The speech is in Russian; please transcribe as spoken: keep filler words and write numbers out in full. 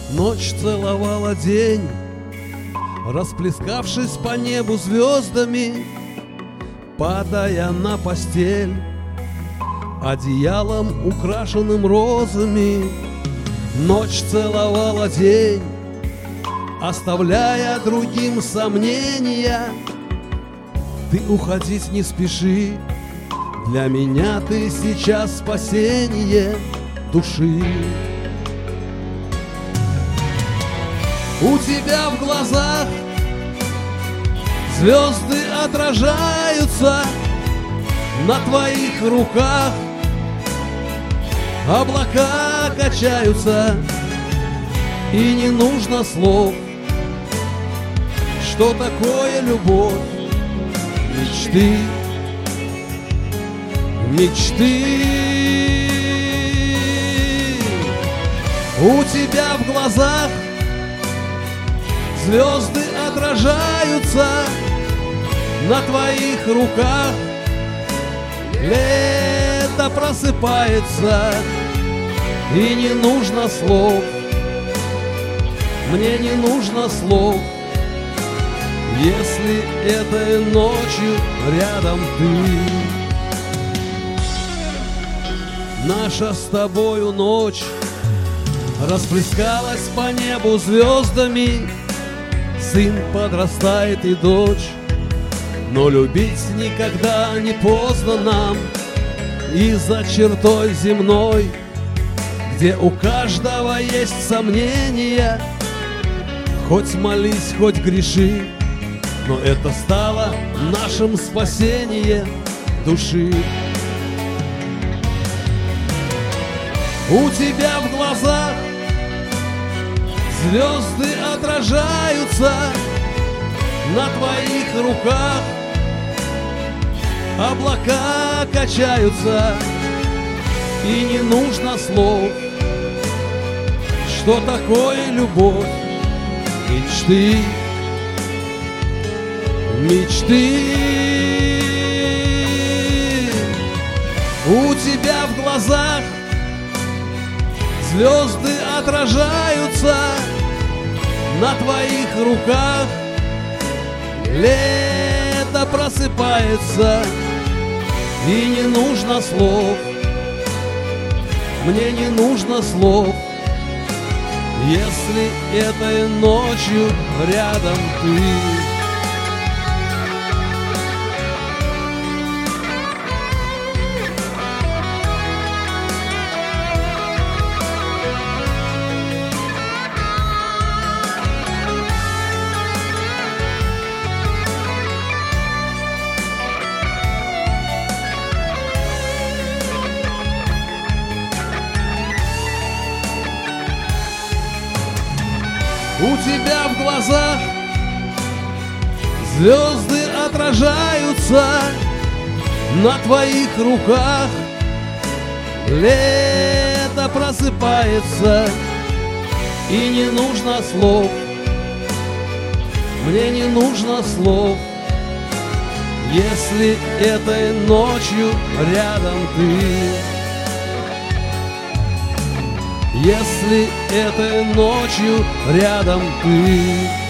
Ночь целовала день, расплескавшись по небу звездами, падая на постель одеялом, украшенным розами. Ночь целовала день, оставляя другим сомнения. Ты уходить не спеши, для меня ты сейчас спасение души. У тебя в глазах звезды отражаются, на твоих руках облака качаются, и не нужно слов. Что такое любовь? Мечты, мечты. У тебя в глазах звезды отражаются, на твоих руках лето просыпается, и не нужно слов. Мне не нужно слов, если этой ночью рядом ты. Наша с тобою ночь расплескалась по небу звездами. Сын подрастает и дочь, но любить никогда не поздно нам. И за чертой земной, где у каждого есть сомнения, хоть молись, хоть греши, но это стало нашим спасением души. У тебя в глазах звезды отражаются, на твоих руках облака качаются, и не нужно слов. Что такое любовь? Мечты, мечты. У тебя в глазах звезды отражаются, на твоих руках лето просыпается, и не нужно слов. Мне не нужно слов, если этой ночью рядом ты. У тебя в глазах звезды отражаются, на твоих руках лето просыпается, и не нужно слов. Мне не нужно слов, если этой ночью рядом ты. Если этой ночью рядом ты.